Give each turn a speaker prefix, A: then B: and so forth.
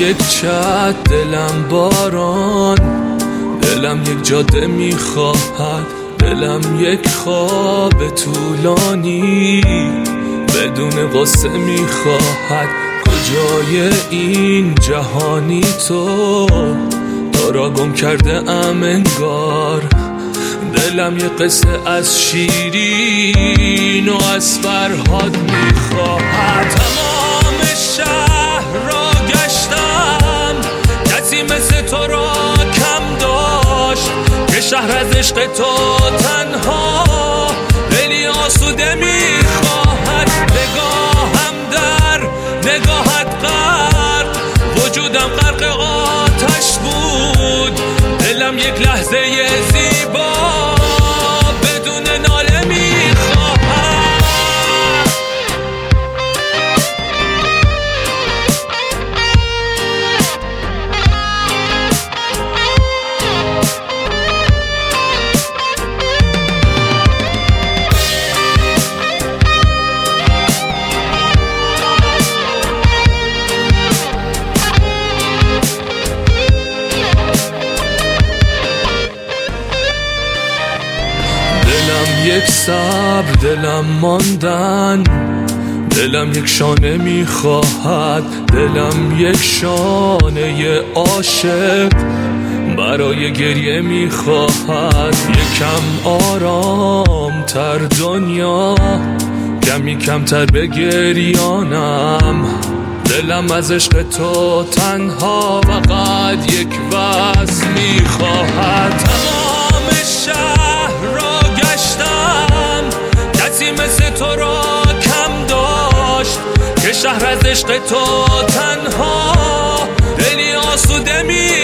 A: یک چت، دلم باران، دلم یک جاده میخواهد، دلم یک خواب طولانی بدون قصه میخواهد. کجای این جهانی تو را گم کرده ام انگار. دلم یه قصه از شیرین و از فرهاد میخواهد. تمام شهر را گشتم، کسی مثل تو را کم داشت که شهر از عشق تو تنها دلی آسوده میخواهد. نگاهم در نگاهت غرق، وجودم غرق آتش بود. دلم یک لحظه زیبا بدون ناله میخواهد. دلم یک صبر، دلم ماندن، دلم یک شانه میخواهد. دلم یک شانه عاشق برای گریه میخواهد. یکم آرام تر دنیا، کمی کمتر به گریانم. دلم از عشق تو تنها فقط یک وصل میخواهد. تمام شهر را گشتم، کسی مثل تو را کم داشت که شهر از عشق تو تنها دلی آسوده می